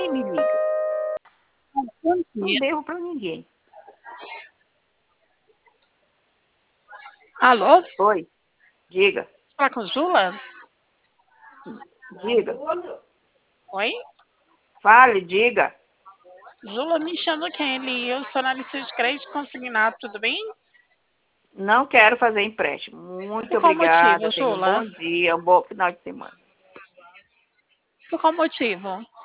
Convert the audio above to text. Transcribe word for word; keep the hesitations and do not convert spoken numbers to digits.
ninguém me liga. Não devo para ninguém. Alô? Oi, diga. Fala com Zula? Diga. Oi? Fale, diga. Zula, me chama Kelly. Eu sou analista de crédito consignado, tudo bem? Não quero fazer empréstimo. Muito Por qual obrigada. motivo, Tenha um Zula? bom dia, um bom final de semana. Por qual motivo?